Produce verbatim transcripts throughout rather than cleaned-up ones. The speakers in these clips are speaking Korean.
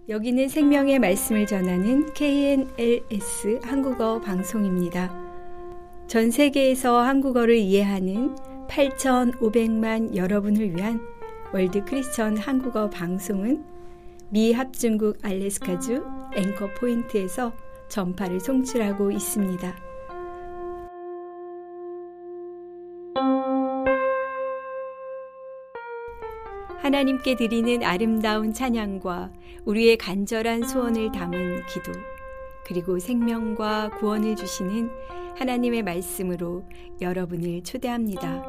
여기는 생명의 말씀을 전하는 케이엔엘에스 한국어 방송입니다. 전 세계에서 한국어를 이해하는 팔천오백만 여러분을 위한 월드 크리스천 한국어 방송은 미 합중국 알래스카주 앵커 포인트에서 전파를 송출하고 있습니다. 하나님께 드리는 아름다운 찬양과 우리의 간절한 소원을 담은 기도, 그리고 생명과 구원을 주시는 하나님의 말씀으로 여러분을 초대합니다.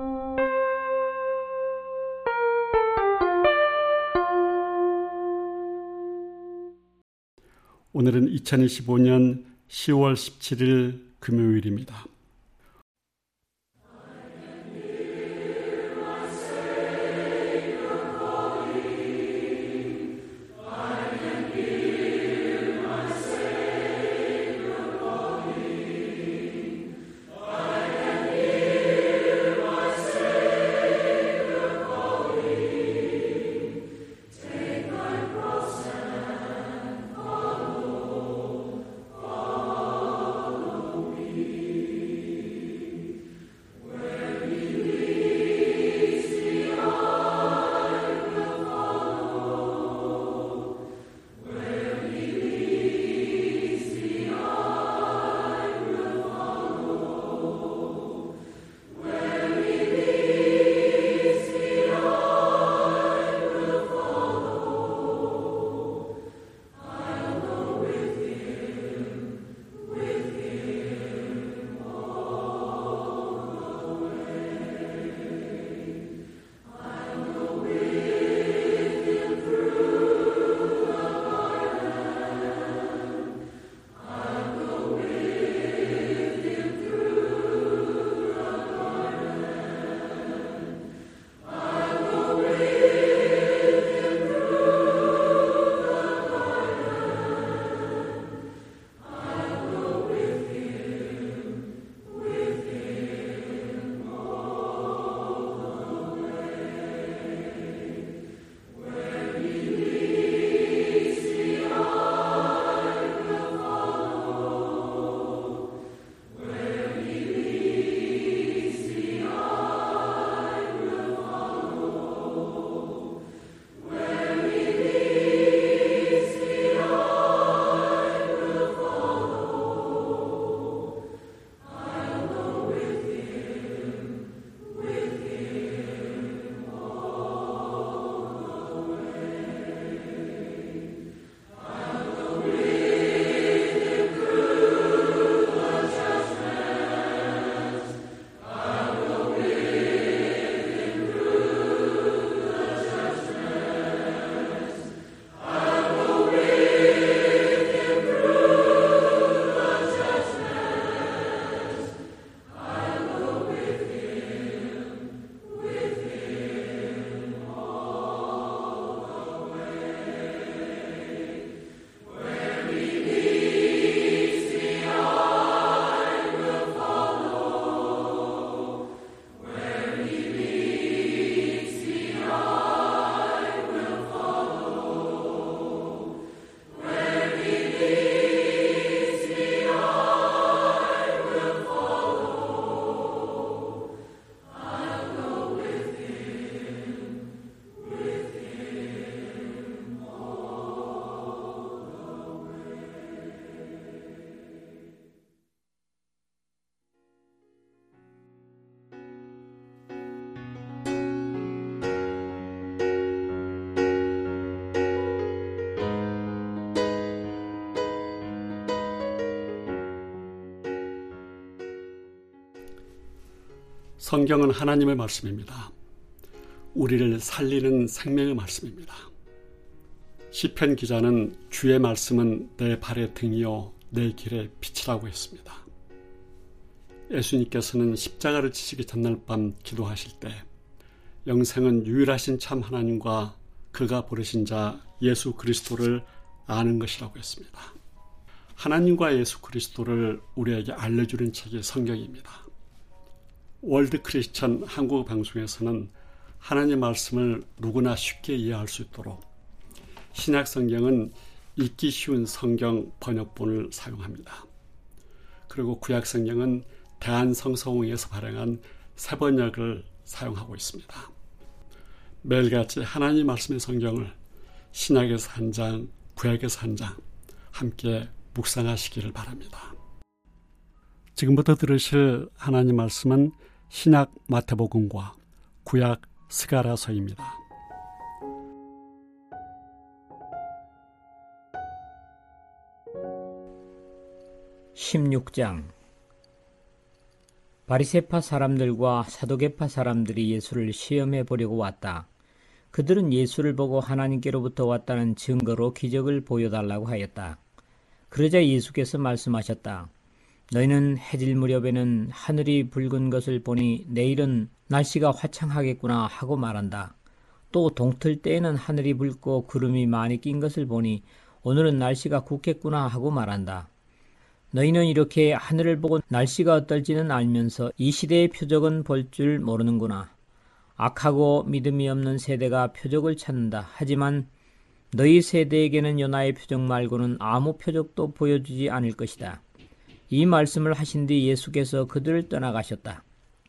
오늘은 이천이십오 년 시월 십칠일 금요일입니다. 성경은 하나님의 말씀입니다. 우리를 살리는 생명의 말씀입니다. 시편 기자는 주의 말씀은 내 발의 등이요 내 길의 빛이라고 했습니다. 예수님께서는 십자가를 지시기 전날 밤 기도하실 때 영생은 유일하신 참 하나님과 그가 부르신 자 예수 그리스도를 아는 것이라고 했습니다. 하나님과 예수 그리스도를 우리에게 알려주는 책이 성경입니다. 월드 크리스천 한국어 방송에서는 하나님의 말씀을 누구나 쉽게 이해할 수 있도록 신약 성경은 읽기 쉬운 성경 번역본을 사용합니다. 그리고 구약 성경은 대한성서공회에서 발행한 새 번역을 사용하고 있습니다. 매일같이 하나님 말씀의 성경을 신약에서 한 장, 구약에서 한 장 함께 묵상하시기를 바랍니다. 지금부터 들으실 하나님 말씀은 신약 마태복음과 구약 스가랴서입니다. 십육 장. 바리새파 사람들과 사두개파 사람들이 예수를 시험해 보려고 왔다. 그들은 예수를 보고 하나님께로부터 왔다는 증거로 기적을 보여달라고 하였다. 그러자 예수께서 말씀하셨다. 너희는 해질 무렵에는 하늘이 붉은 것을 보니 내일은 날씨가 화창하겠구나 하고 말한다. 또 동틀 때에는 하늘이 붉고 구름이 많이 낀 것을 보니 오늘은 날씨가 굳겠구나 하고 말한다. 너희는 이렇게 하늘을 보고 날씨가 어떨지는 알면서 이 시대의 표적은 볼 줄 모르는구나. 악하고 믿음이 없는 세대가 표적을 찾는다. 하지만 너희 세대에게는 요나의 표적 말고는 아무 표적도 보여주지 않을 것이다. 이 말씀을 하신 뒤 예수께서 그들을 떠나가셨다.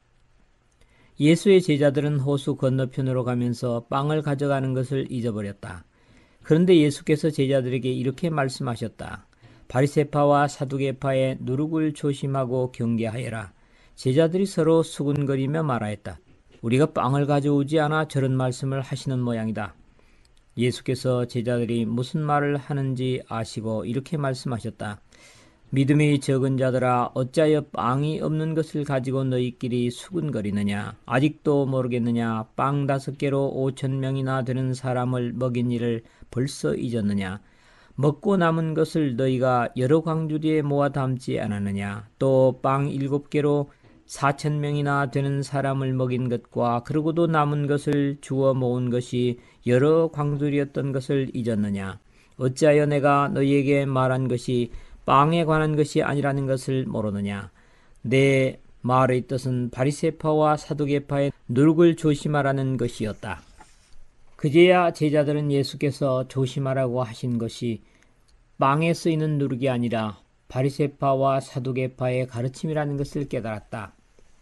예수의 제자들은 호수 건너편으로 가면서 빵을 가져가는 것을 잊어버렸다. 그런데 예수께서 제자들에게 이렇게 말씀하셨다. 바리새파와 사두개파의 누룩을 조심하고 경계하여라. 제자들이 서로 수군거리며 말하였다. 우리가 빵을 가져오지 않아 저런 말씀을 하시는 모양이다. 예수께서 제자들이 무슨 말을 하는지 아시고 이렇게 말씀하셨다. 믿음이 적은 자들아, 어찌하여 빵이 없는 것을 가지고 너희끼리 수군거리느냐? 아직도 모르겠느냐? 빵 다섯 개로 오천 명이나 되는 사람을 먹인 일을 벌써 잊었느냐? 먹고 남은 것을 너희가 여러 광주리에 모아 담지 않았느냐? 또 빵 일곱 개로 사천 명이나 되는 사람을 먹인 것과 그러고도 남은 것을 주워 모은 것이 여러 광주리였던 것을 잊었느냐? 어찌하여 내가 너희에게 말한 것이 빵에 관한 것이 아니라는 것을 모르느냐? 내 말의 뜻은 바리새파와 사두개파의 누룩을 조심하라는 것이었다. 그제야 제자들은 예수께서 조심하라고 하신 것이 빵에 쓰이는 누룩이 아니라 바리새파와 사두개파의 가르침이라는 것을 깨달았다.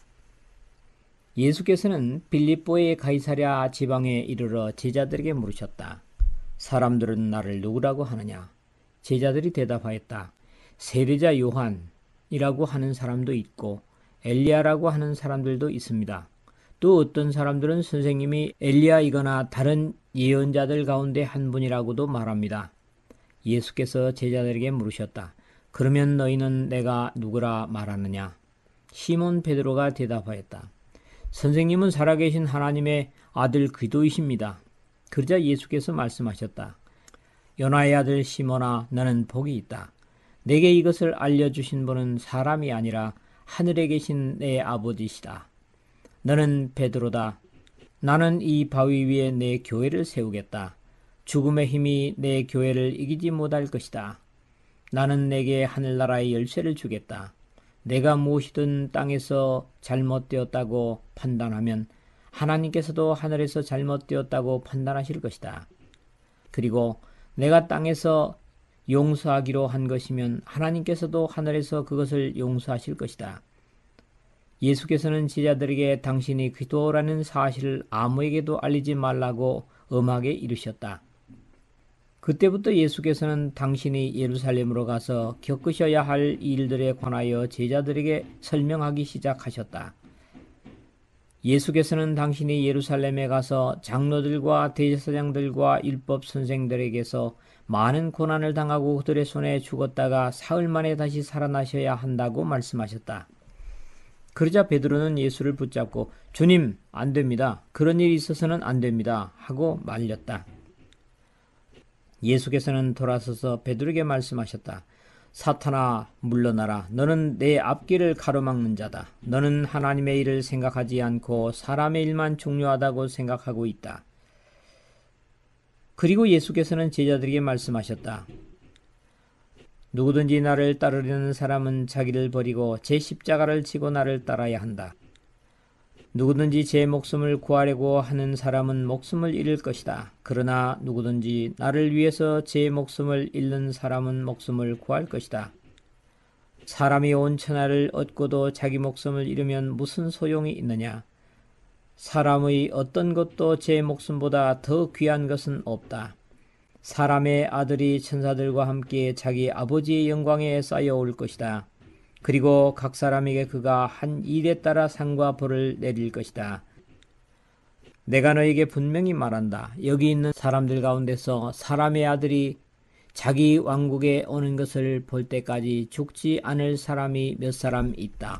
예수께서는 빌립보의 가이사랴 지방에 이르러 제자들에게 물으셨다. 사람들은 나를 누구라고 하느냐? 제자들이 대답하였다. 세례자 요한이라고 하는 사람도 있고 엘리야라고 하는 사람들도 있습니다. 또 어떤 사람들은 선생님이 엘리야이거나 다른 예언자들 가운데 한 분이라고도 말합니다. 예수께서 제자들에게 물으셨다. 그러면 너희는 내가 누구라 말하느냐? 시몬 베드로가 대답하였다. 선생님은 살아계신 하나님의 아들 그리스도이십니다. 그러자 예수께서 말씀하셨다. 요나의 아들 시몬아, 너는 복이 있다. 내게 이것을 알려주신 분은 사람이 아니라 하늘에 계신 내 아버지시다. 너는 베드로다. 나는 이 바위 위에 내 교회를 세우겠다. 죽음의 힘이 내 교회를 이기지 못할 것이다. 나는 내게 하늘나라의 열쇠를 주겠다. 내가 무엇이든 땅에서 잘못되었다고 판단하면 하나님께서도 하늘에서 잘못되었다고 판단하실 것이다. 그리고 내가 땅에서 용서하기로 한 것이면 하나님께서도 하늘에서 그것을 용서하실 것이다. 예수께서는 제자들에게 당신이 그리스도라는 사실을 아무에게도 알리지 말라고 엄하게 이르셨다. 그때부터 예수께서는 당신이 예루살렘으로 가서 겪으셔야 할 일들에 관하여 제자들에게 설명하기 시작하셨다. 예수께서는 당신이 예루살렘에 가서 장로들과 대제사장들과 율법 선생들에게서 많은 고난을 당하고 그들의 손에 죽었다가 사흘 만에 다시 살아나셔야 한다고 말씀하셨다. 그러자 베드로는 예수를 붙잡고 주님, 안 됩니다. 그런 일이 있어서는 안 됩니다. 하고 말렸다. 예수께서는 돌아서서 베드로에게 말씀하셨다. 사탄아, 물러나라. 너는 내 앞길을 가로막는 자다. 너는 하나님의 일을 생각하지 않고 사람의 일만 중요하다고 생각하고 있다. 그리고 예수께서는 제자들에게 말씀하셨다. 누구든지 나를 따르려는 사람은 자기를 버리고 제 십자가를 지고 나를 따라야 한다. 누구든지 제 목숨을 구하려고 하는 사람은 목숨을 잃을 것이다. 그러나 누구든지 나를 위해서 제 목숨을 잃는 사람은 목숨을 구할 것이다. 사람이 온 천하를 얻고도 자기 목숨을 잃으면 무슨 소용이 있느냐? 사람의 어떤 것도 제 목숨보다 더 귀한 것은 없다. 사람의 아들이 천사들과 함께 자기 아버지의 영광에 쌓여올 것이다. 그리고 각 사람에게 그가 한 일에 따라 상과 벌을 내릴 것이다. 내가 너에게 분명히 말한다. 여기 있는 사람들 가운데서 사람의 아들이 자기 왕국에 오는 것을 볼 때까지 죽지 않을 사람이 몇 사람 있다.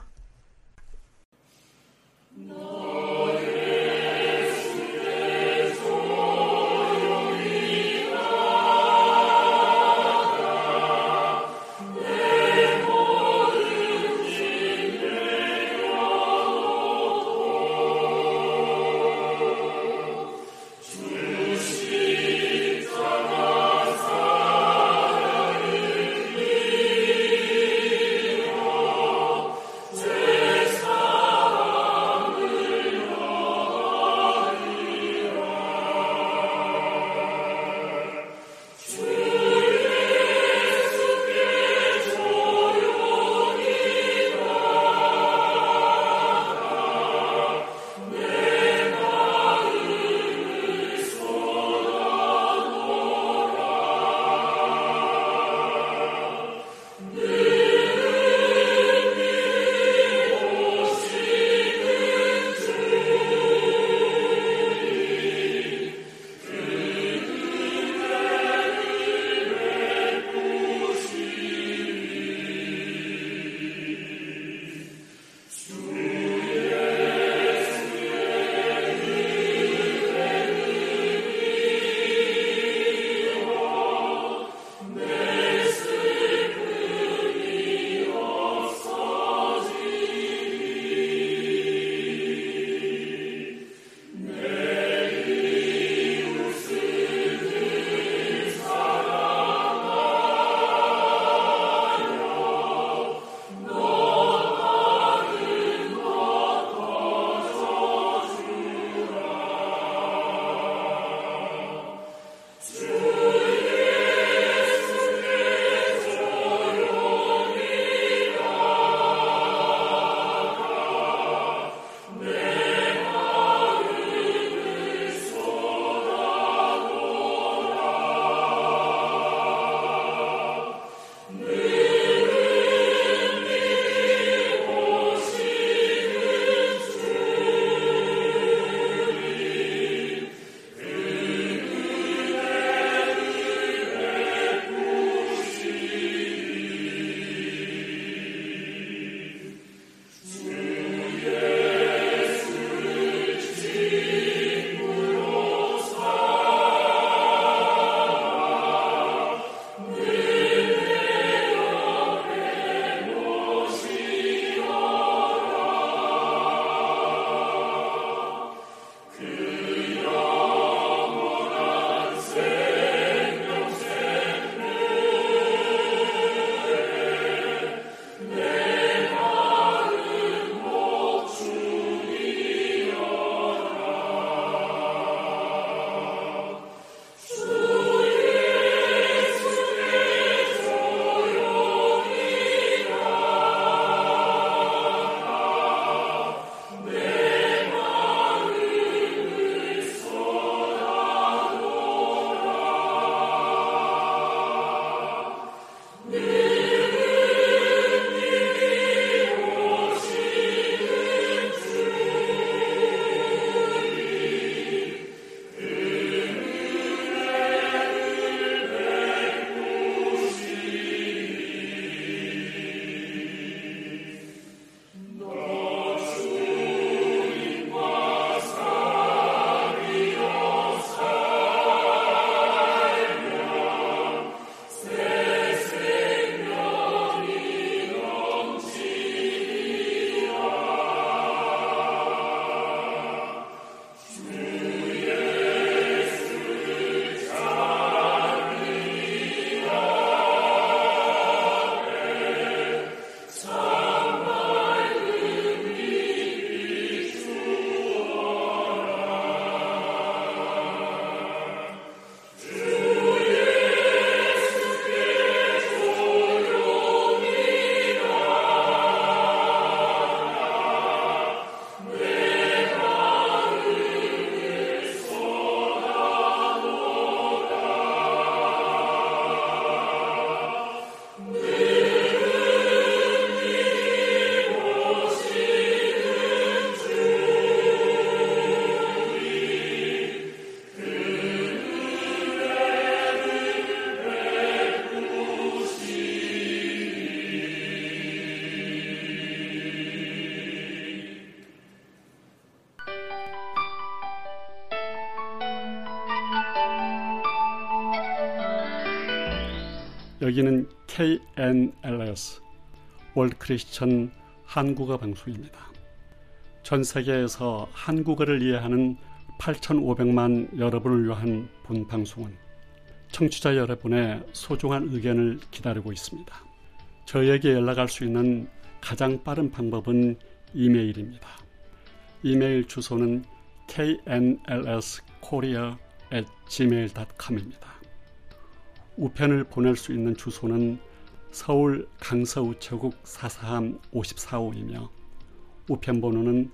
여기는 케이 엔 엘 에스 월드 크리스천 한국어 방송입니다. 전 세계에서 한국어를 이해하는 팔천오백만 여러분을 위한 본 방송은 청취자 여러분의 소중한 의견을 기다리고 있습니다. 저에게 연락할 수 있는 가장 빠른 방법은 이메일입니다. 이메일 주소는 케이 엔 엘 에스 코리아 앳 지메일 닷 컴입니다. 우편을 보낼 수 있는 주소는 서울 강서우체국 사사함 오십사호이며 우편번호는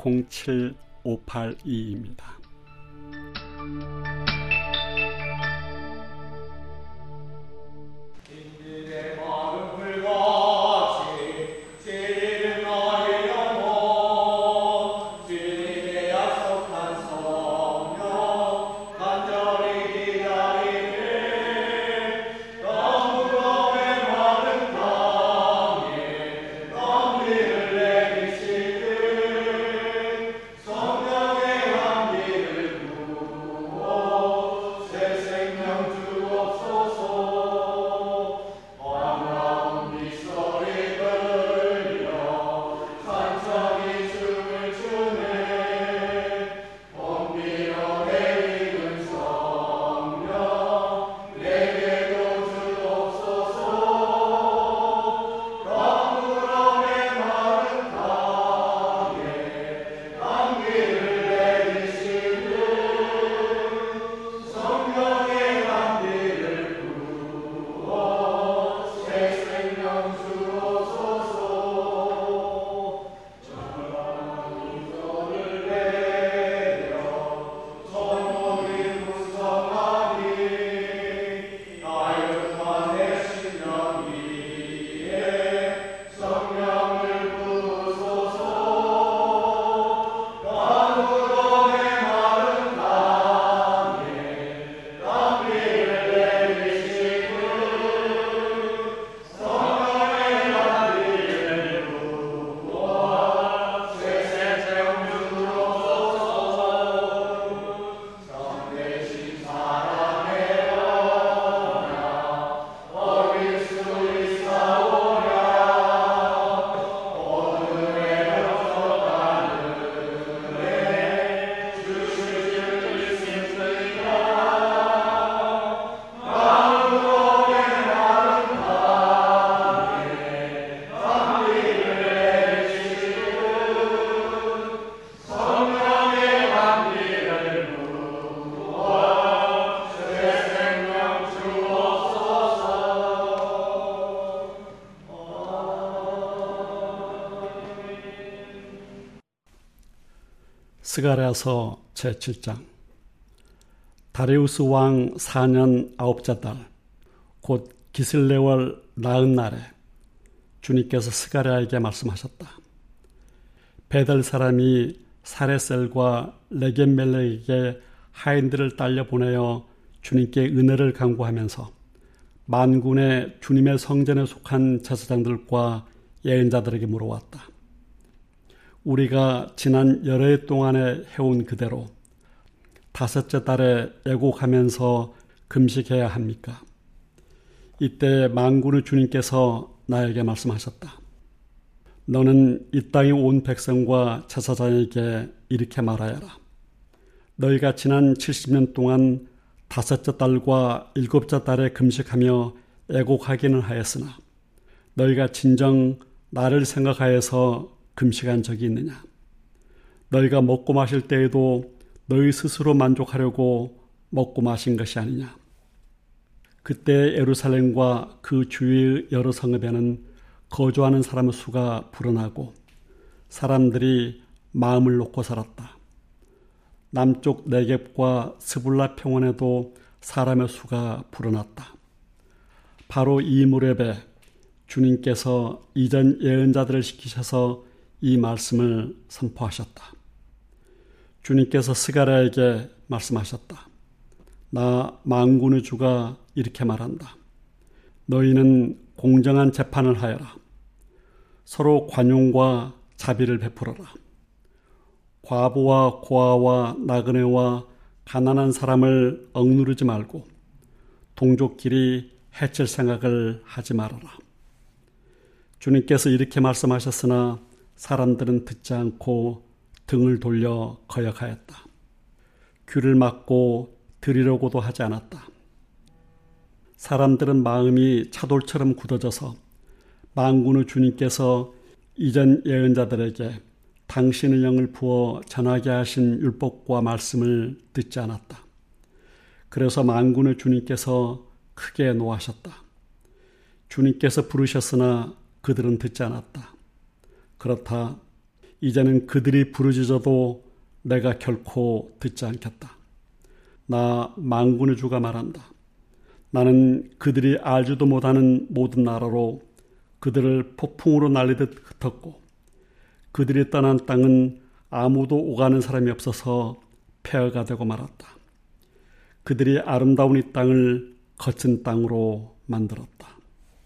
공칠오팔이입니다. 스가랴서 제칠 장. 다리우스 왕 사 년 아홉째 달 곧 기슬레월 나은 날에 주님께서 스가랴에게 말씀하셨다. 베델 사람이 사레셀과 레겜멜렉에게 하인들을 딸려 보내어 주님께 은혜를 간구하면서 만군의 주님의 성전에 속한 제사장들과 예언자들에게 물어왔다. 우리가 지난 여러 해 동안에 해온 그대로 다섯째 달에 애곡하면서 금식해야 합니까? 이때 만군의 주님께서 나에게 말씀하셨다. 너는 이 땅의 온 백성과 제사장에게 이렇게 말하여라. 너희가 지난 칠십 년 동안 다섯째 달과 일곱째 달에 금식하며 애곡하기는 하였으나 너희가 진정 나를 생각하여서 금식한 적이 있느냐? 너희가 먹고 마실 때에도 너희 스스로 만족하려고 먹고 마신 것이 아니냐? 그때 예루살렘과 그 주위의 여러 성읍에는 거주하는 사람의 수가 불어나고 사람들이 마음을 놓고 살았다. 남쪽 네겝과 스불라 평원에도 사람의 수가 불어났다. 바로 이 무렵에 주님께서 이전 예언자들을 시키셔서 이 말씀을 선포하셨다. 주님께서 스가랴에게 말씀하셨다. 나 만군의 주가 이렇게 말한다. 너희는 공정한 재판을 하여라. 서로 관용과 자비를 베풀어라. 과부와 고아와 나그네와 가난한 사람을 억누르지 말고 동족끼리 해칠 생각을 하지 말아라. 주님께서 이렇게 말씀하셨으나 사람들은 듣지 않고 등을 돌려 거역하였다. 귀를 막고 들으려고도 하지 않았다. 사람들은 마음이 차돌처럼 굳어져서 만군의 주님께서 이전 예언자들에게 당신의 영을 부어 전하게 하신 율법과 말씀을 듣지 않았다. 그래서 만군의 주님께서 크게 노하셨다. 주님께서 부르셨으나 그들은 듣지 않았다. 그렇다. 이제는 그들이 부르짖어도 내가 결코 듣지 않겠다. 나 만군의 주가 말한다. 나는 그들이 알지도 못하는 모든 나라로 그들을 폭풍으로 날리듯 흩었고 그들이 떠난 땅은 아무도 오가는 사람이 없어서 폐허가 되고 말았다. 그들이 아름다운 이 땅을 거친 땅으로 만들었다.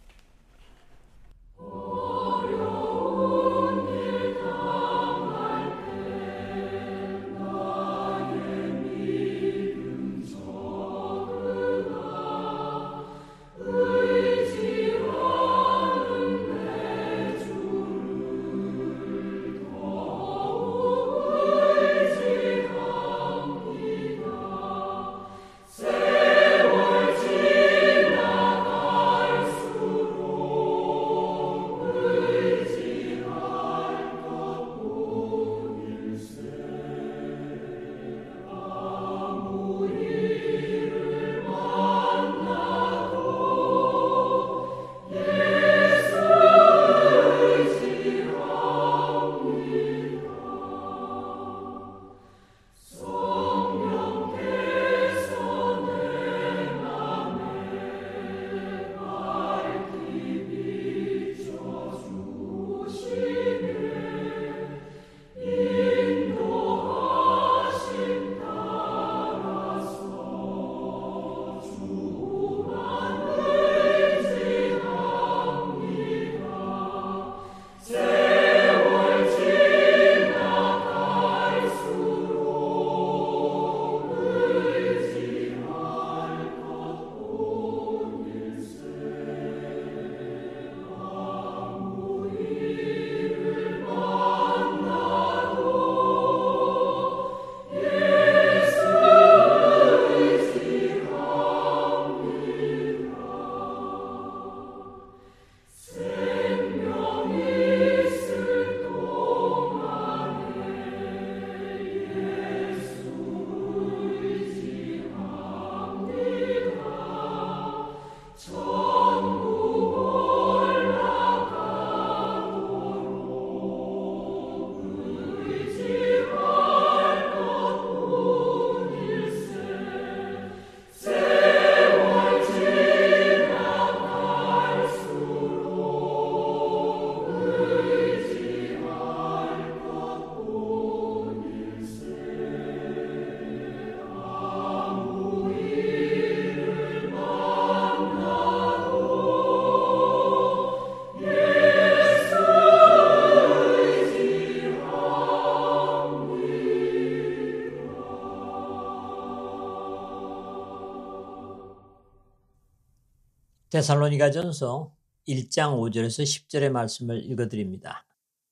데살로니가전서 일 장 오 절에서 십 절의 말씀을 읽어드립니다.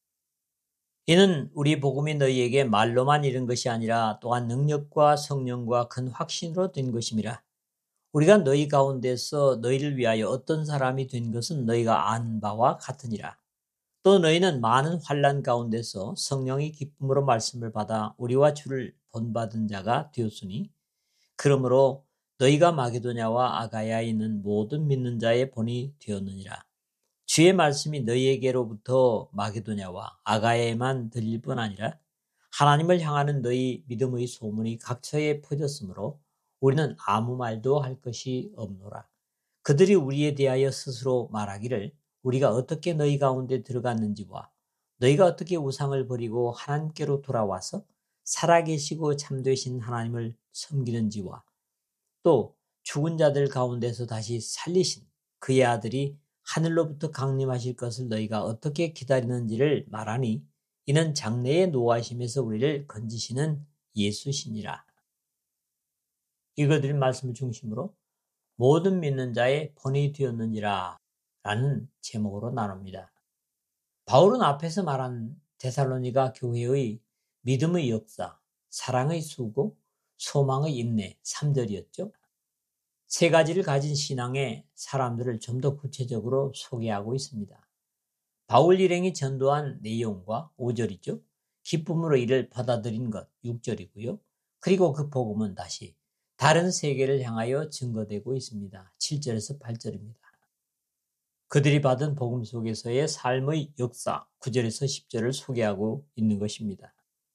이는 우리 복음이 너희에게 말로만 이른 것이 아니라 또한 능력과 성령과 큰 확신으로 된 것임이라. 우리가 너희 가운데서 너희를 위하여 어떤 사람이 된 것은 너희가 아는 바와 같으니라. 또 너희는 많은 환난 가운데서 성령의 기쁨으로 말씀을 받아 우리와 주를 본받은 자가 되었으니 그러므로 너희가 마게도냐와 아가야에 있는 모든 믿는 자의 본이 되었느니라. 주의 말씀이 너희에게로부터 마게도냐와 아가야에만 들릴 뿐 아니라 하나님을 향하는 너희 믿음의 소문이 각처에 퍼졌으므로 우리는 아무 말도 할 것이 없노라. 그들이 우리에 대하여 스스로 말하기를 우리가 어떻게 너희 가운데 들어갔는지와 너희가 어떻게 우상을 버리고 하나님께로 돌아와서 살아계시고 참되신 하나님을 섬기는지와 또 죽은 자들 가운데서 다시 살리신 그의 아들이 하늘로부터 강림하실 것을 너희가 어떻게 기다리는지를 말하니 이는 장래의 노하심에서 우리를 건지시는 예수시니라. 읽어드린 말씀을 중심으로 모든 믿는 자의 본이 되었는지라 라는 제목으로 나눕니다. 바울은 앞에서 말한 데살로니가 교회의 믿음의 역사, 사랑의 수고, 소망의 인내 삼 절이었죠. 세 가지를 가진 신앙의 사람들을 좀 더 구체적으로 소개하고 있습니다. 바울 일행이 전도한 내용과 오 절이죠. 기쁨으로 이를 받아들인 것 육 절이고요. 그리고 그 복음은 다시 다른 세계를 향하여 증거되고 있습니다. 칠 절에서 팔 절입니다. 그들이 받은 복음 속에서의 삶의 역사 구 절에서 십 절을 소개하고 있는 것입니다.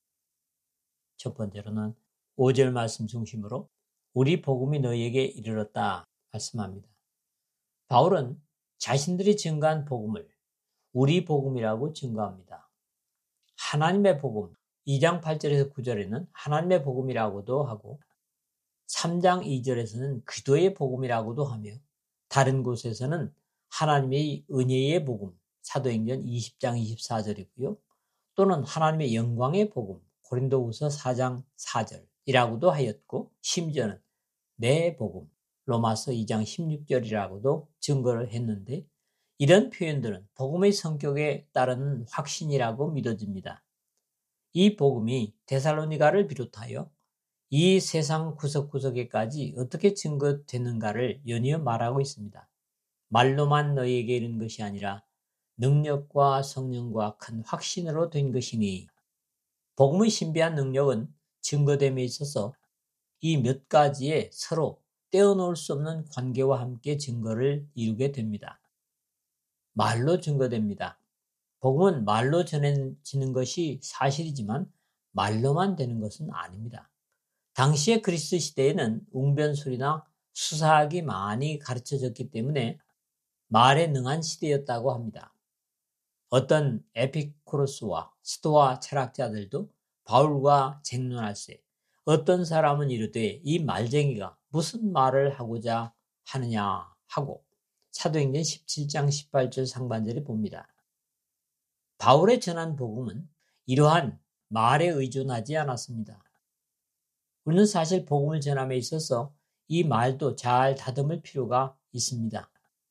첫 번째로는 오 절 말씀 중심으로 우리 복음이 너희에게 이르렀다 말씀합니다. 바울은 자신들이 증거한 복음을 우리 복음이라고 증거합니다. 하나님의 복음 이 장 팔 절에서 구 절에는 하나님의 복음이라고도 하고 삼 장 이 절에서는 그리스도의 복음이라고도 하며 다른 곳에서는 하나님의 은혜의 복음 사도행전 이십 장 이십사 절이고요. 또는 하나님의 영광의 복음 고린도후서 사 장 사 절이라고도 하였고 심지어는 내 복음 로마서 이 장 십육 절이라고도 증거를 했는데 이런 표현들은 복음의 성격에 따르는 확신이라고 믿어집니다. 이 복음이 데살로니가를 비롯하여 이 세상 구석구석에까지 어떻게 증거되는가를 연이어 말하고 있습니다. 말로만 너희에게 이른 것이 아니라 능력과 성령과 큰 확신으로 된 것이니 복음의 신비한 능력은 증거됨에 있어서 이 몇 가지의 서로 떼어놓을 수 없는 관계와 함께 증거를 이루게 됩니다. 말로 증거됩니다. 복음은 말로 전해지는 것이 사실이지만 말로만 되는 것은 아닙니다. 당시의 그리스 시대에는 웅변술이나 수사학이 많이 가르쳐졌기 때문에 말에 능한 시대였다고 합니다. 어떤 에피쿠로스와 스토아 철학자들도 바울과 쟁론할세 어떤 사람은 이르되 이 말쟁이가 무슨 말을 하고자 하느냐 하고 사도행전 십칠 장 십팔 절 상반절에 봅니다. 바울의 전한 복음은 이러한 말에 의존하지 않았습니다. 우리는 사실 복음을 전함에 있어서 이 말도 잘 다듬을 필요가 있습니다.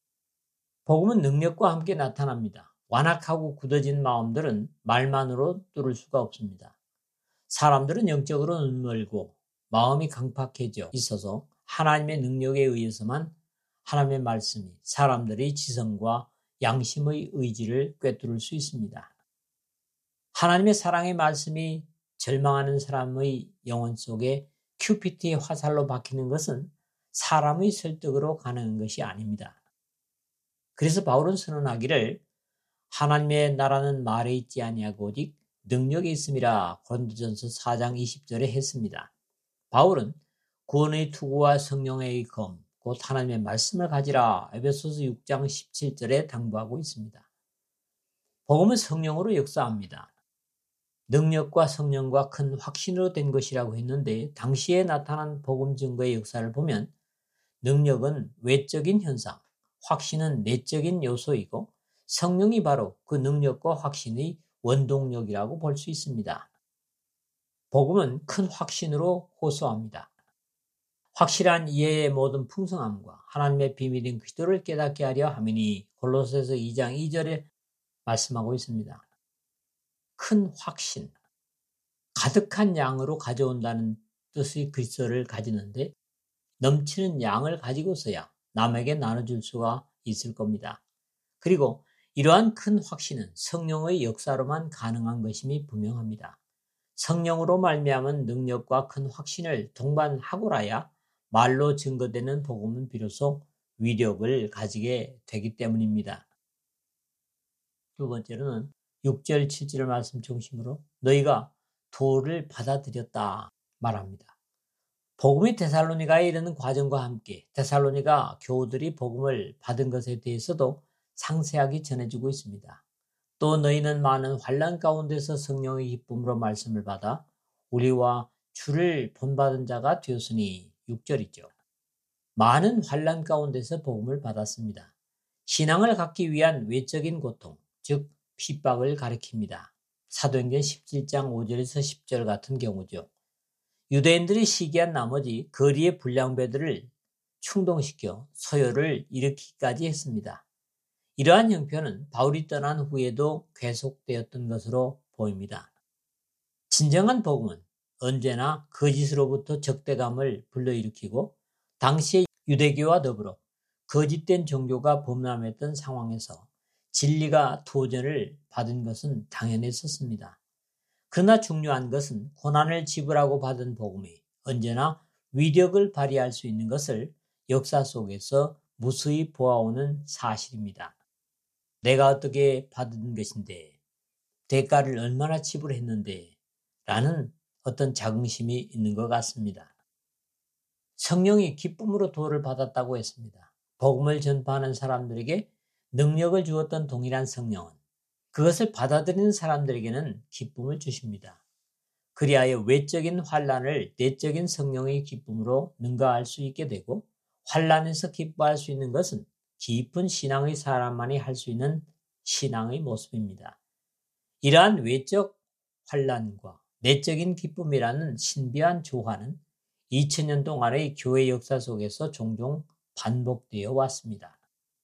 복음은 능력과 함께 나타납니다. 완악하고 굳어진 마음들은 말만으로 뚫을 수가 없습니다. 사람들은 영적으로 눈멀고 마음이 강팍해져 있어서 하나님의 능력에 의해서만 하나님의 말씀이 사람들의 지성과 양심의 의지를 꿰뚫을 수 있습니다. 하나님의 사랑의 말씀이 절망하는 사람의 영혼 속에 큐피트의 화살로 박히는 것은 사람의 설득으로 가능한 것이 아닙니다. 그래서 바울은 선언하기를 하나님의 나라는 말에 있지 아니하고 오직 능력에 있음이라 고린도전서 사 장 이십 절에 했습니다. 바울은 구원의 투구와 성령의 검, 곧 하나님의 말씀을 가지라 에베소서 육 장 십칠 절에 당부하고 있습니다. 복음은 성령으로 역사합니다. 능력과 성령과 큰 확신으로 된 것이라고 했는데 당시에 나타난 복음 증거의 역사를 보면 능력은 외적인 현상, 확신은 내적인 요소이고 성령이 바로 그 능력과 확신의 원동력이라고 볼 수 있습니다. 복음은 큰 확신으로 호소합니다. 확실한 이해의 모든 풍성함과 하나님의 비밀인 그리스도를 깨닫게 하려 함이니 골로새서 이 장 이 절에 말씀하고 있습니다. 큰 확신, 가득한 양으로 가져온다는 뜻의 그리스도를 가지는데 넘치는 양을 가지고서야 남에게 나눠줄 수가 있을 겁니다. 그리고 이러한 큰 확신은 성령의 역사로만 가능한 것임이 분명합니다. 성령으로 말미암은 능력과 큰 확신을 동반하고라야 말로 증거되는 복음은 비로소 위력을 가지게 되기 때문입니다. 두 번째로는 육 절 칠 절 말씀 중심으로 너희가 도를 받아들였다 말합니다. 복음이 데살로니가에 이르는 과정과 함께 데살로니가 교우들이 복음을 받은 것에 대해서도 상세하게 전해주고 있습니다. 또 너희는 많은 환난 가운데서 성령의 기쁨으로 말씀을 받아 우리와 주를 본받은 자가 되었으니 육 절이죠. 많은 환난 가운데서 복음을 받았습니다. 신앙을 갖기 위한 외적인 고통, 즉 핍박을 가리킵니다. 사도행전 십칠 장 오 절에서 십 절 같은 경우죠. 유대인들이 시기한 나머지 거리의 불량배들을 충동시켜 소요를 일으키기까지 했습니다. 이러한 형편은 바울이 떠난 후에도 계속되었던 것으로 보입니다. 진정한 복음은 언제나 거짓으로부터 적대감을 불러일으키고 당시의 유대교와 더불어 거짓된 종교가 범람했던 상황에서 진리가 도전을 받은 것은 당연했었습니다. 그러나 중요한 것은 고난을 지불하고 받은 복음이 언제나 위력을 발휘할 수 있는 것을 역사 속에서 무수히 보아오는 사실입니다. 내가 어떻게 받은 것인데, 대가를 얼마나 지불했는데 라는 어떤 자긍심이 있는 것 같습니다. 성령이 기쁨으로 도를 받았다고 했습니다. 복음을 전파하는 사람들에게 능력을 주었던 동일한 성령은 그것을 받아들이는 사람들에게는 기쁨을 주십니다. 그리하여 외적인 환난을 내적인 성령의 기쁨으로 능가할 수 있게 되고, 환난에서 기뻐할 수 있는 것은 깊은 신앙의 사람만이 할 수 있는 신앙의 모습입니다. 이러한 외적 환난과 내적인 기쁨이라는 신비한 조화는 이천 년 동안의 교회 역사 속에서 종종 반복되어 왔습니다.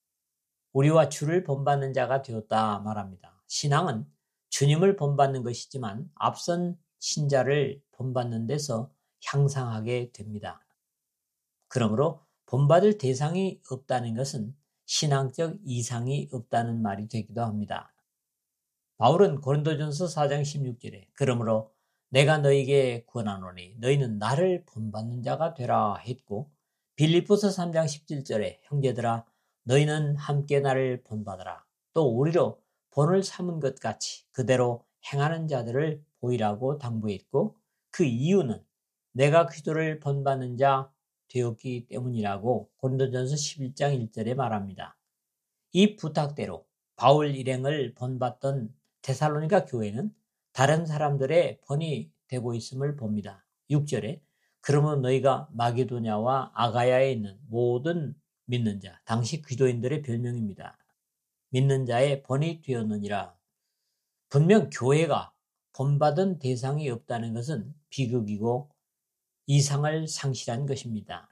우리와 주를 본받는 자가 되었다 말합니다. 신앙은 주님을 본받는 것이지만 앞선 신자를 본받는 데서 향상하게 됩니다. 그러므로 본받을 대상이 없다는 것은 신앙적 이상이 없다는 말이 되기도 합니다. 바울은 고린도전서 사 장 십육 절에 그러므로 내가 너희에게 권하노니 너희는 나를 본받는 자가 되라 했고, 빌립보서 삼 장 십칠 절에 형제들아 너희는 함께 나를 본받아라, 또 우리로 본을 삼은 것 같이 그대로 행하는 자들을 보이라고 당부했고, 그 이유는 내가 그리스도를 본받는 자 되었기 때문이라고 고린도전서 십일 장 일 절에 말합니다. 이 부탁대로 바울 일행을 본받던 데살로니가 교회는 다른 사람들의 본이 되고 있음을 봅니다. 육 절에 그러면 너희가 마게도냐와 아가야에 있는 모든 믿는 자, 당시 기도인들의 별명입니다. 믿는 자의 본이 되었느니라. 분명 교회가 본받은 대상이 없다는 것은 비극이고 이상을 상실한 것입니다.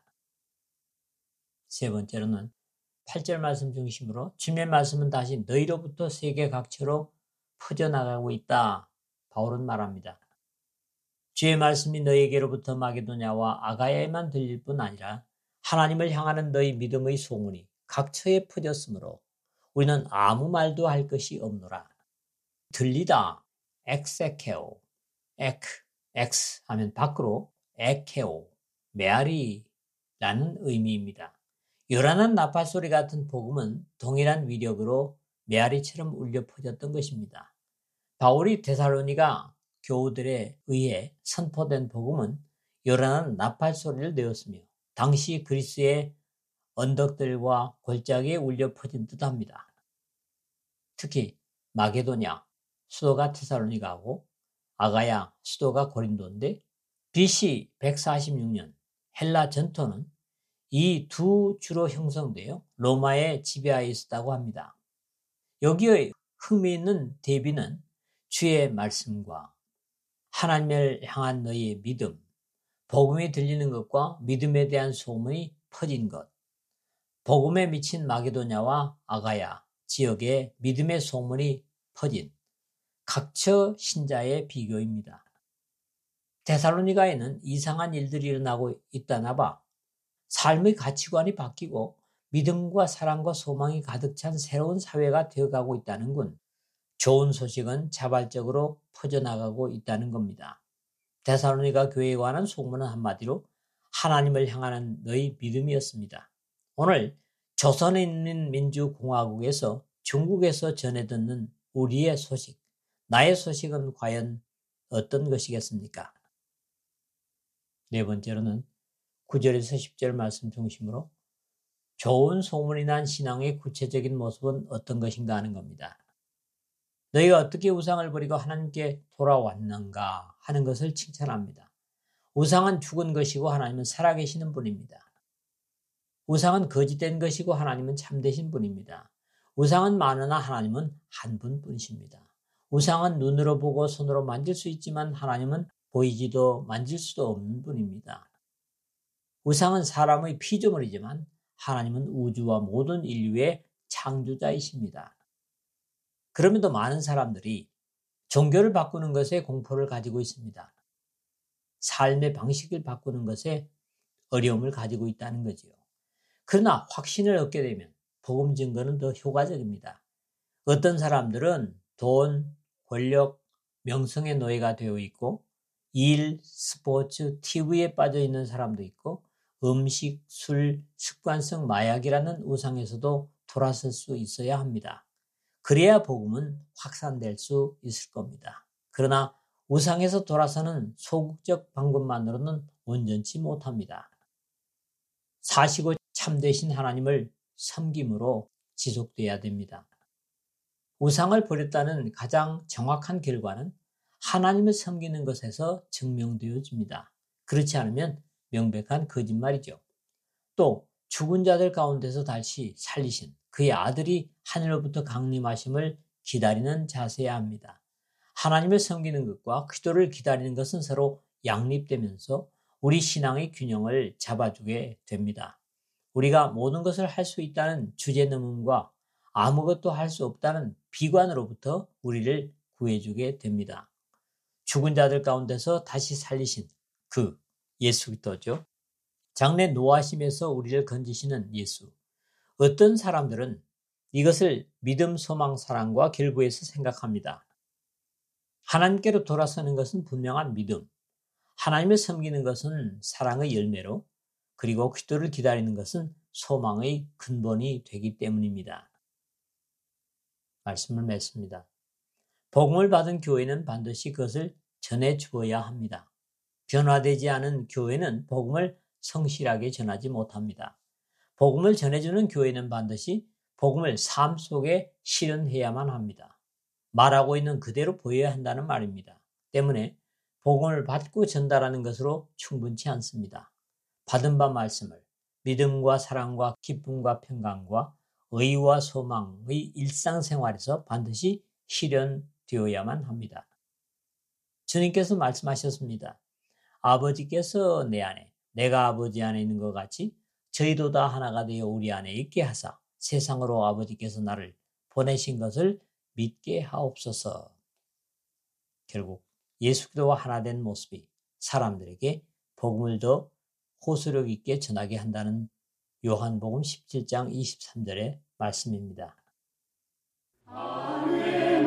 세 번째로는 팔 절 말씀 중심으로 주님의 말씀은 다시 너희로부터 세계 각처로 퍼져나가고 있다. 바울은 말합니다. 주의 말씀이 너희에게로부터 마게도냐와 아가야에만 들릴 뿐 아니라 하나님을 향하는 너희 믿음의 소문이 각처에 퍼졌으므로 우리는 아무 말도 할 것이 없노라. 들리다, 엑세케오, 에크, 엑스 하면 밖으로 에케오, 메아리라는 의미입니다. 요란한 나팔소리 같은 복음은 동일한 위력으로 메아리처럼 울려 퍼졌던 것입니다. 바울이 데살로니가 교우들에 의해 선포된 복음은 요란한 나팔소리를 내었으며 당시 그리스의 언덕들과 골짜기에 울려 퍼진 듯합니다. 특히 마게도냐, 수도가 데살로니가고 아가야, 수도가 고린도인데 비씨 백사십육 년 헬라 전토는 이 두 주로 형성되어 로마에 지배하여 있었다고 합니다. 여기에 흠이 있는 대비는 주의 말씀과 하나님을 향한 너희의 믿음, 복음이 들리는 것과 믿음에 대한 소문이 퍼진 것, 복음에 미친 마게도냐와 아가야 지역에 믿음의 소문이 퍼진 각처 신자의 비교입니다. 데살로니가에는 이상한 일들이 일어나고 있다나 봐 삶의 가치관이 바뀌고 믿음과 사랑과 소망이 가득 찬 새로운 사회가 되어가고 있다는군. 좋은 소식은 자발적으로 퍼져나가고 있다는 겁니다. 데살로니가 교회에 관한 소문은 한마디로 하나님을 향하는 너희 믿음이었습니다. 오늘 조선에 있는 민주공화국에서 중국에서 전해 듣는 우리의 소식, 나의 소식은 과연 어떤 것이겠습니까? 네 번째로는 구 절에서 십 절 말씀 중심으로 좋은 소문이 난 신앙의 구체적인 모습은 어떤 것인가 하는 겁니다. 너희가 어떻게 우상을 버리고 하나님께 돌아왔는가 하는 것을 칭찬합니다. 우상은 죽은 것이고 하나님은 살아계시는 분입니다. 우상은 거짓된 것이고 하나님은 참되신 분입니다. 우상은 많으나 하나님은 한 분뿐이십니다. 우상은 눈으로 보고 손으로 만질 수 있지만 하나님은 보이지도 만질 수도 없는 분입니다. 우상은 사람의 피조물이지만 하나님은 우주와 모든 인류의 창조자이십니다. 그럼에도 많은 사람들이 종교를 바꾸는 것에 공포를 가지고 있습니다. 삶의 방식을 바꾸는 것에 어려움을 가지고 있다는 거지요. 그러나 확신을 얻게 되면 복음 증거는 더 효과적입니다. 어떤 사람들은 돈, 권력, 명성의 노예가 되어 있고 일, 스포츠, 티비에 빠져 있는 사람도 있고 음식, 술, 습관성 마약이라는 우상에서도 돌아설 수 있어야 합니다. 그래야 복음은 확산될 수 있을 겁니다. 그러나 우상에서 돌아서는 소극적 방법만으로는 온전치 못합니다. 사시고 참되신 하나님을 섬김으로 지속돼야 됩니다. 우상을 버렸다는 가장 정확한 결과는 하나님을 섬기는 것에서 증명되어집니다. 그렇지 않으면 명백한 거짓말이죠. 또 죽은 자들 가운데서 다시 살리신 그의 아들이 하늘로부터 강림하심을 기다리는 자세야 합니다. 하나님을 섬기는 것과 기도를 기다리는 것은 서로 양립되면서 우리 신앙의 균형을 잡아주게 됩니다. 우리가 모든 것을 할 수 있다는 주제넘음과 아무것도 할 수 없다는 비관으로부터 우리를 구해주게 됩니다. 죽은 자들 가운데서 다시 살리신 그 예수 그리스도죠. 장래 노하심에서 우리를 건지시는 예수. 어떤 사람들은 이것을 믿음, 소망, 사랑과 결부해서 생각합니다. 하나님께로 돌아서는 것은 분명한 믿음, 하나님을 섬기는 것은 사랑의 열매로, 그리고 기도를 기다리는 것은 소망의 근본이 되기 때문입니다. 말씀을 맺습니다. 복음을 받은 교회는 반드시 그것을 전해 주어야 합니다. 변화되지 않은 교회는 복음을 성실하게 전하지 못합니다. 복음을 전해주는 교회는 반드시 복음을 삶 속에 실현해야만 합니다. 말하고 있는 그대로 보여야 한다는 말입니다. 때문에 복음을 받고 전달하는 것으로 충분치 않습니다. 받은 바 말씀을 믿음과 사랑과 기쁨과 평강과 의와 소망의 일상생활에서 반드시 실현되어야만 합니다. 주님께서 말씀하셨습니다. 아버지께서 내 안에, 내가 아버지 안에 있는 것 같이 저희도 다 하나가 되어 우리 안에 있게 하사 세상으로 아버지께서 나를 보내신 것을 믿게 하옵소서. 결국 예수 그리스도와 하나 된 모습이 사람들에게 복음을 더 호소력 있게 전하게 한다는 요한복음 십칠 장 이십삼 절의 말씀입니다. 내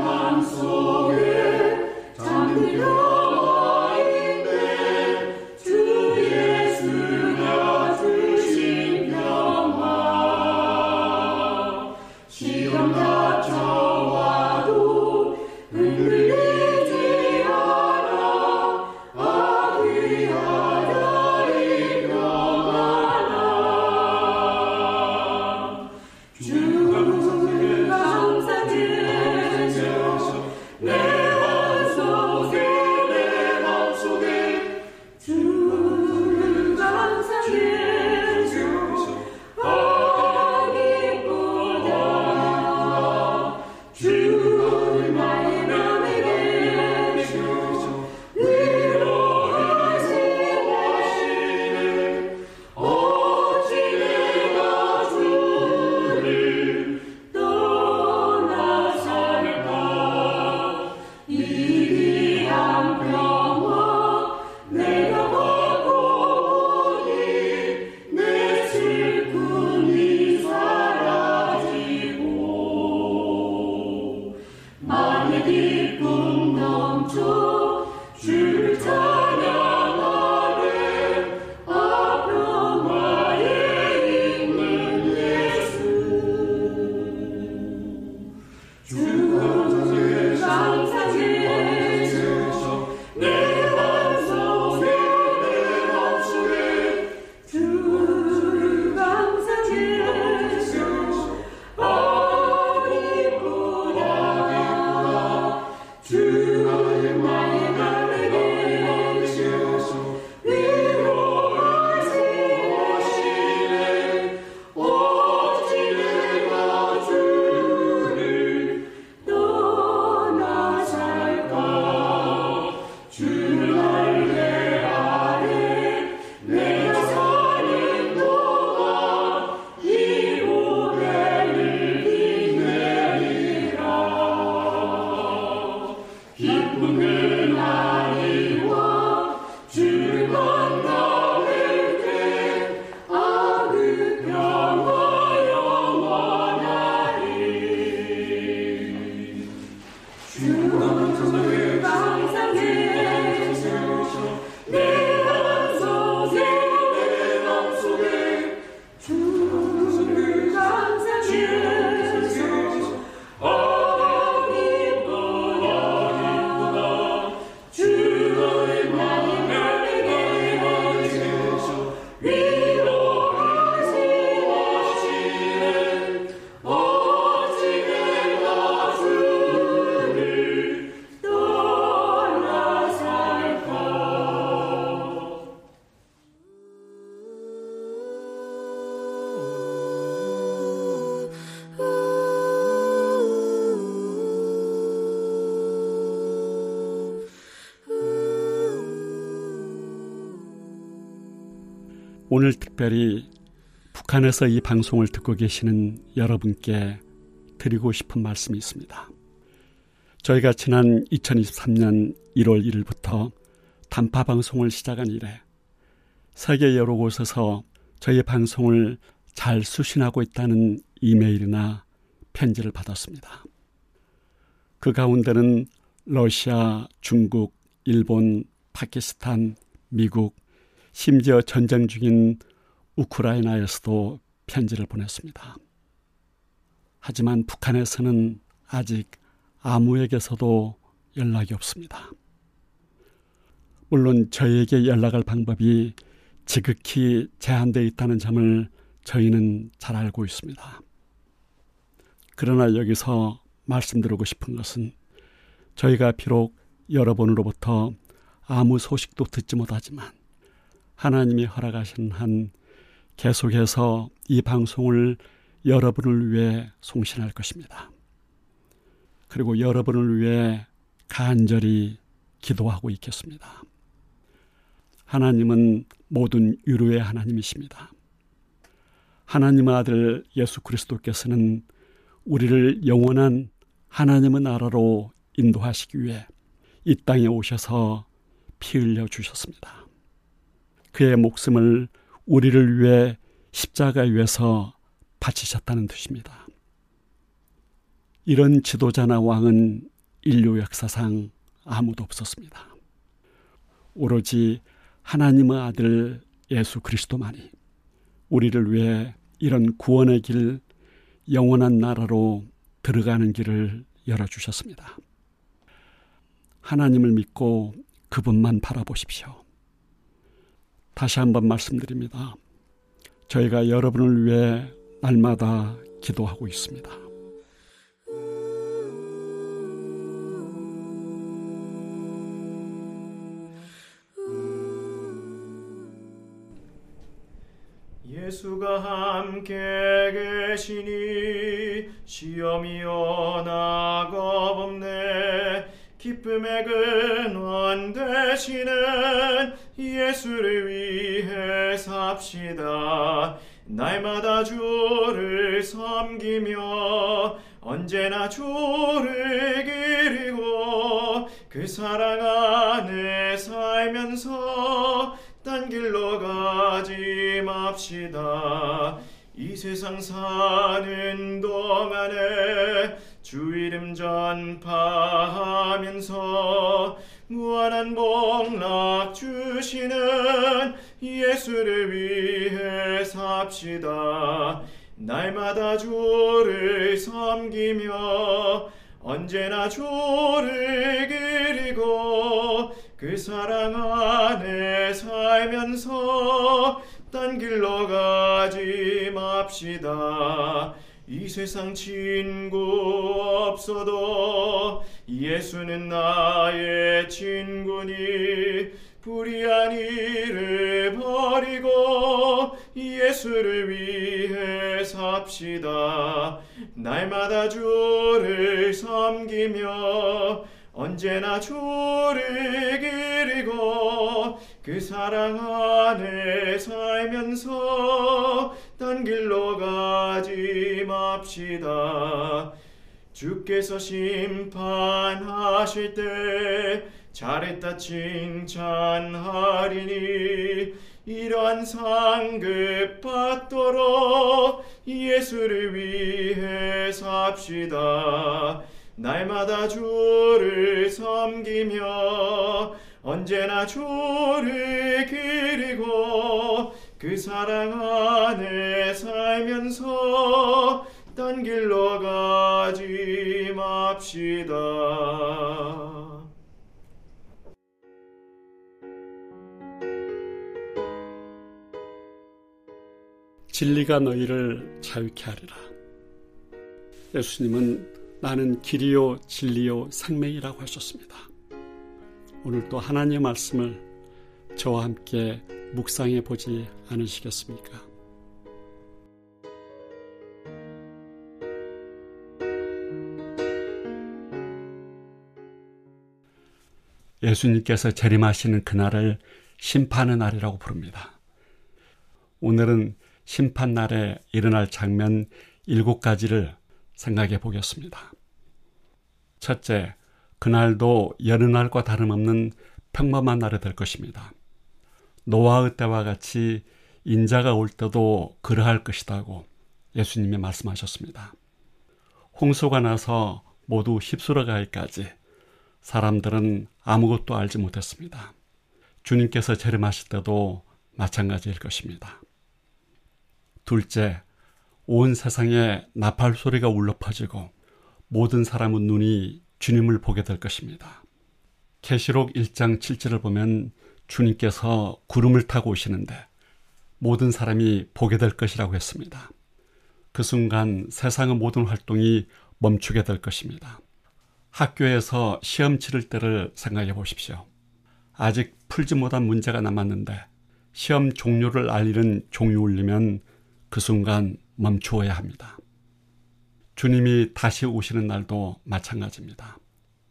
맘속에 잠들어 있네 주 예수가 주신 평화 시험 닥쳐와도 흔들리지 않아 아귀하다 이 평안아 주 감사드려 내 맘속에 내 맘속에 주를 감사드려 하기보다 주 나의 맘에 계셔 위로하시네 어찌 내가 주를 떠나 살까 이기한 평화 내가 받고 보니 내 슬픔이 사라지고 마음의 기쁨 넘쳐 주를 찬양하네 아 평화에 있는 예수 주 감사드려 내 맘속에 내 맘속에 주를 감사드려 아기보다 주 나의 맘 오늘 특별히 북한에서 이 방송을 듣고 계시는 여러분께 드리고 싶은 말씀이 있습니다. 저희가 지난 이천이십삼 년 일월 일일부터 단파 방송을 시작한 이래 세계 여러 곳에서 저희 방송을 잘 수신하고 있다는 이메일이나 편지를 받았습니다. 그 가운데는 러시아, 중국, 일본, 파키스탄, 미국, 심지어 전쟁 중인 우크라이나에서도 편지를 보냈습니다. 하지만 북한에서는 아직 아무에게서도 연락이 없습니다. 물론 저희에게 연락할 방법이 지극히 제한되어 있다는 점을 저희는 잘 알고 있습니다. 그러나 여기서 말씀드리고 싶은 것은 저희가 비록 여러분으로부터 아무 소식도 듣지 못하지만 하나님이 허락하신 한 계속해서 이 방송을 여러분을 위해 송신할 것입니다. 그리고 여러분을 위해 간절히 기도하고 있겠습니다. 하나님은 모든 위로의 하나님이십니다. 하나님의 아들 예수 그리스도께서는 우리를 영원한 하나님의 나라로 인도하시기 위해 이 땅에 오셔서 피 흘려 주셨습니다. 그의 목숨을 우리를 위해 십자가 위에서 바치셨다는 뜻입니다. 이런 지도자나 왕은 인류 역사상 아무도 없었습니다. 오로지 하나님의 아들 예수 그리스도만이 우리를 위해 이런 구원의 길, 영원한 나라로 들어가는 길을 열어주셨습니다. 하나님을 믿고 그분만 바라보십시오. 다시 한번 말씀드립니다. 저희가 여러분을 위해 날마다 기도하고 있습니다. 예수가 함께 계시니 시험이 오나 겁없네. 기쁨의 근원 되시는 예수를 위해 삽시다. 날마다 주를 섬기며 언제나 주를 기리고 그 사랑 안에 살면서 딴 길로 가지 맙시다. 이 세상 사는 동안에 주 이름 전파하면서 무한한 복락 주시는 예수를 위해 삽시다. 날마다 주를 섬기며 언제나 주를 기리고 그 사랑 안에 살면서 딴 길로 가지 맙시다. 이 세상 친구 없어도 예수는 나의 친구니 불의한 일을 버리고 예수를 위해 삽시다. 날마다 주를 섬기며 언제나 주를 기리고 그 사랑 안에 살면서 딴 길로 가지 맙시다. 주께서 심판하실 때 잘했다 칭찬하리니 이러한 상급 받도록 예수를 위해 삽시다. 날마다 주를 섬기며 언제나 주를 기리고 그 사랑 안에 살면서 딴 길로 가지 맙시다. 진리가 너희를 자유케 하리라. 예수님은 나는 길이요 진리요 생명이라고 하셨습니다. 오늘 또 하나님의 말씀을 저와 함께 묵상해 보지 않으시겠습니까? 예수님께서 재림하시는 그날을 심판의 날이라고 부릅니다. 오늘은 심판날에 일어날 장면 일곱 가지를 생각해 보겠습니다. 첫째, 그날도 여느 날과 다름없는 평범한 날이 될 것입니다. 노아의 때와 같이 인자가 올 때도 그러할 것이라고 예수님이 말씀하셨습니다. 홍수가 나서 모두 휩쓸어 가기까지 사람들은 아무것도 알지 못했습니다. 주님께서 재림하실 때도 마찬가지일 것입니다. 둘째, 온 세상에 나팔 소리가 울려 퍼지고 모든 사람의 눈이 주님을 보게 될 것입니다. 계시록 일 장 칠 절을 보면 주님께서 구름을 타고 오시는데 모든 사람이 보게 될 것이라고 했습니다. 그 순간 세상의 모든 활동이 멈추게 될 것입니다. 학교에서 시험 치를 때를 생각해 보십시오. 아직 풀지 못한 문제가 남았는데 시험 종료를 알리는 종이 울리면 그 순간 멈추어야 합니다. 주님이 다시 오시는 날도 마찬가지입니다.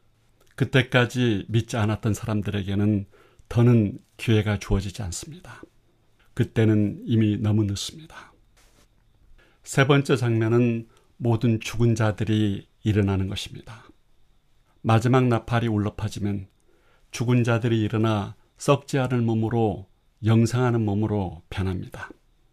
그때까지 믿지 않았던 사람들에게는 더는 기회가 주어지지 않습니다. 그때는 이미 너무 늦습니다. 세 번째 장면은 모든 죽은 자들이 일어나는 것입니다. 마지막 나팔이 울려 퍼지면 죽은 자들이 일어나 썩지 않을 몸으로 영생하는 몸으로 변합니다.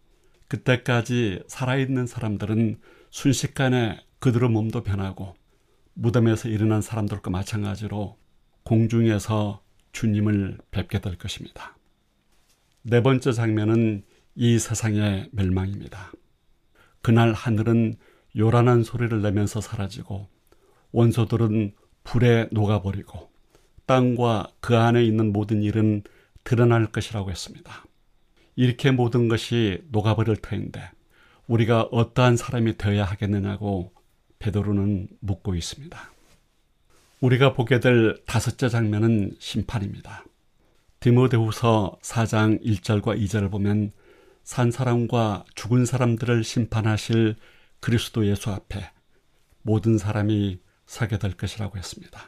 그때까지 살아있는 사람들은 순식간에 그들의 몸도 변하고 무덤에서 일어난 사람들과 마찬가지로 공중에서 주님을 뵙게 될 것입니다. 네 번째 장면은 이 세상의 멸망입니다. 그날 하늘은 요란한 소리를 내면서 사라지고 원소들은 불에 녹아버리고 땅과 그 안에 있는 모든 일은 드러날 것이라고 했습니다. 이렇게 모든 것이 녹아버릴 터인데 우리가 어떠한 사람이 되어야 하겠느냐고 베드로는 묻고 있습니다. 우리가 보게 될 다섯째 장면은 심판입니다. 디모데후서 사 장 일 절과 이 절을 보면 산 사람과 죽은 사람들을 심판하실 그리스도 예수 앞에 모든 사람이 서게 될 것이라고 했습니다.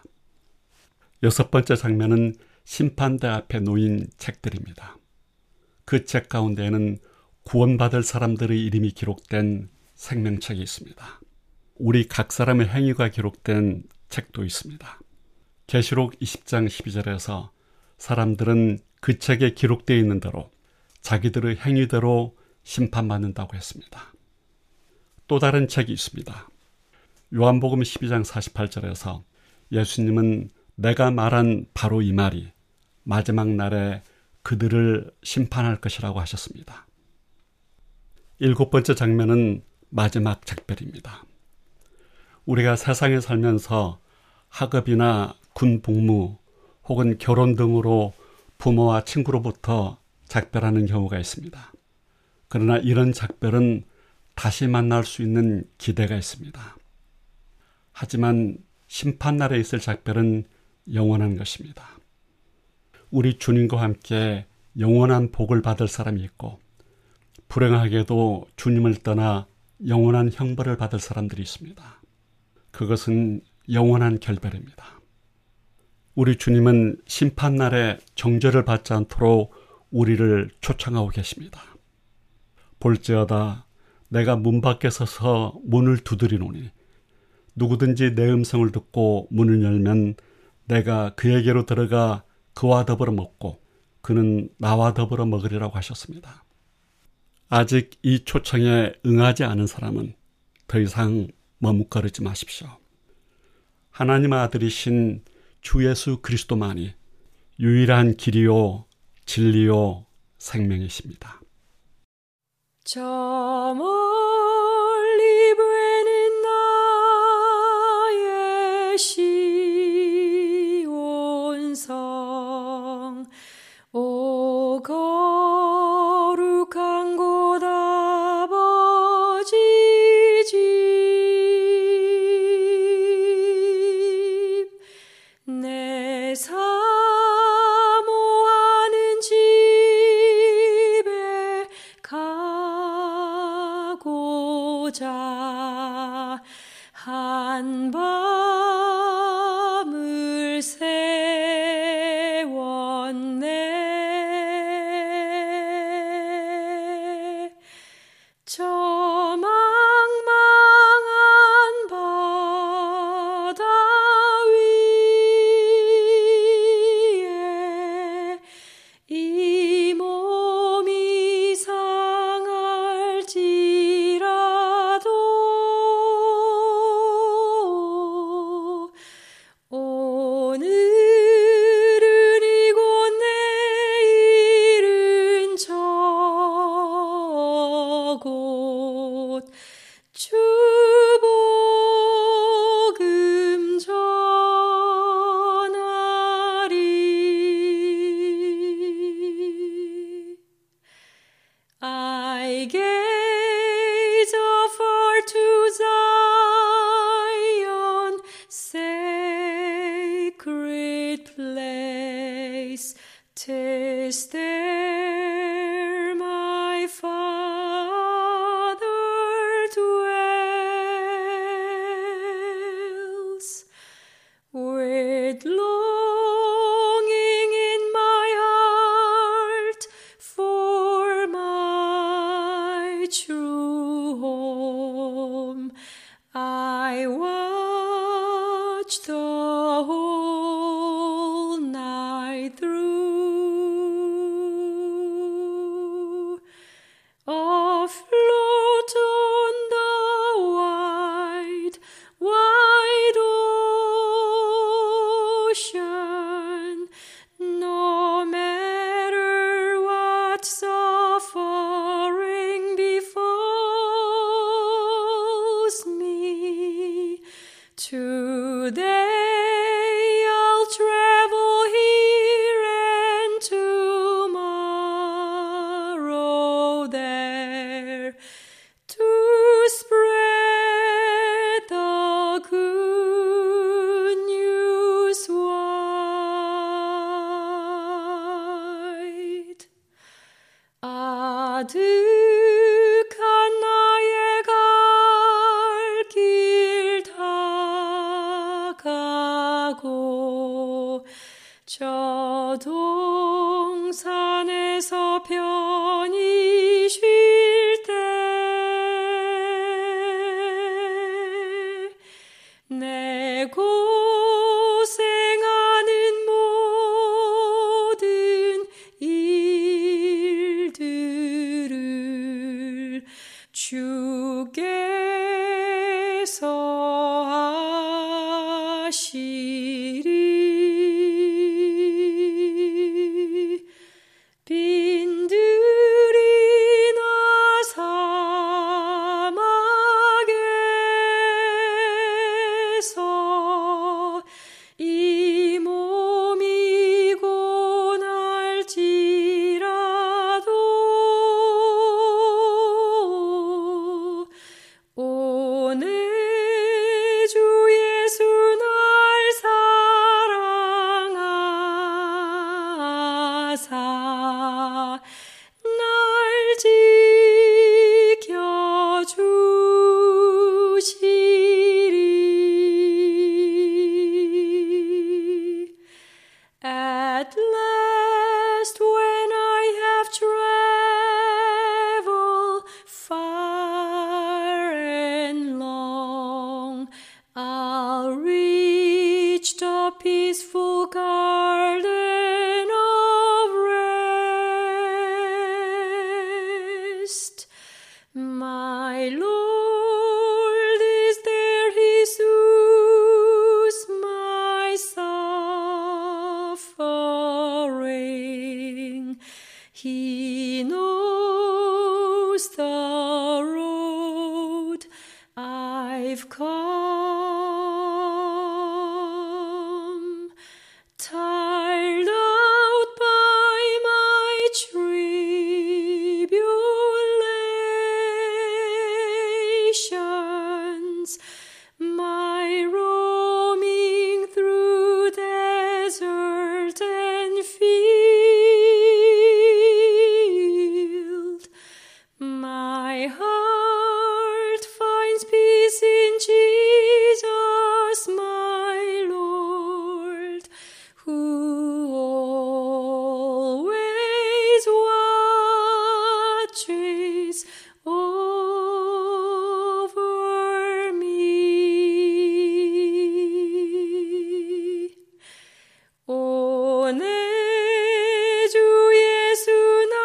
여섯 번째 장면은 심판대 앞에 놓인 책들입니다. 그 책 가운데에는 구원받을 사람들의 이름이 기록된 생명책이 있습니다. 우리 각 사람의 행위가 기록된 책도 있습니다. 계시록 이십 장 십이 절에서 사람들은 그 책에 기록되어 있는 대로 자기들의 행위대로 심판받는다고 했습니다. 또 다른 책이 있습니다. 요한복음 십이 장 사십팔 절에서 예수님은 내가 말한 바로 이 말이 마지막 날에 그들을 심판할 것이라고 하셨습니다. 일곱 번째 장면은 마지막 작별입니다. 우리가 세상에 살면서 학업이나 군 복무 혹은 결혼 등으로 부모와 친구로부터 작별하는 경우가 있습니다. 그러나 이런 작별은 다시 만날 수 있는 기대가 있습니다. 하지만 심판날에 있을 작별은 영원한 것입니다. 우리 주님과 함께 영원한 복을 받을 사람이 있고 불행하게도 주님을 떠나 영원한 형벌을 받을 사람들이 있습니다. 그것은 영원한 결별입니다. 우리 주님은 심판날에 정죄를 받지 않도록 우리를 초청하고 계십니다. 볼지어다 내가 문 밖에 서서 문을 두드리노니 누구든지 내 음성을 듣고 문을 열면 내가 그에게로 들어가 그와 더불어 먹고 그는 나와 더불어 먹으리라고 하셨습니다. 아직 이 초청에 응하지 않은 사람은 더 이상 머뭇거리지 마십시오. 하나님의 아들이신 주 예수 그리스도만이 유일한 길이요 진리요 생명이십니다. 저 멀리 보이는 나의 시온성 오 거룩한 곳 아버지 집 내 사모하는 집에 가고자 한 발 'Tis there my Father dwells, with longing in my heart for my true home. I watch the whole night through, afloat on the wide, wide ocean, no matter what suffering befalls me. Today I'll travel here and tomorrow there, to spread the good news wide. 아득한 나의 갈 길 다가고, 저 동산에서 편히 쉴 때 내 고생하는 모든 일들을 주께서 하시리. 빈들이 나 사막에서 이 몸이 고날지라도 오늘 주 예수 날 사랑하사 날 지켜주시리. At last, when I have traveled far and long, I'll reach the peaceful garden of rest. My Lord is there, He soothes my suffering. He knows the road I've come, tired out by my tribulations, my roaming through desert and field. My heart finds peace in Jesus, my Lord, who always watches over me. 오늘 주 예수 날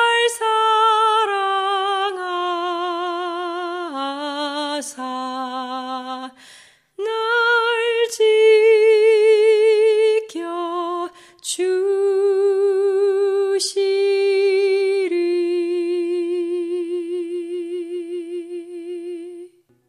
사랑하사 날 지켜주시리.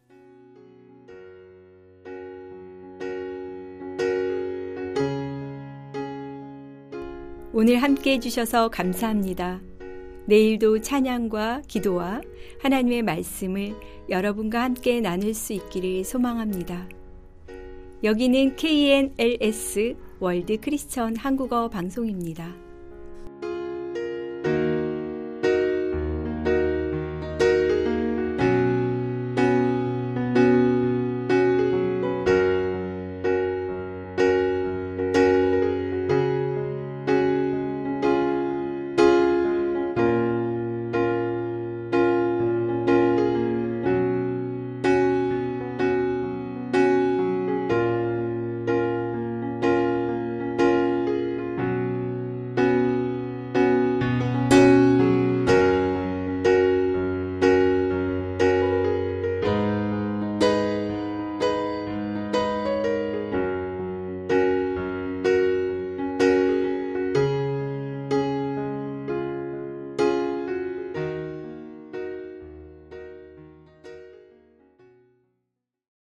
오늘 함께 해주셔서 감사합니다. 내일도 찬양과 기도와 하나님의 말씀을 여러분과 함께 나눌 수 있기를 소망합니다. 여기는 케이엔엘에스 월드 크리스천 한국어 방송입니다.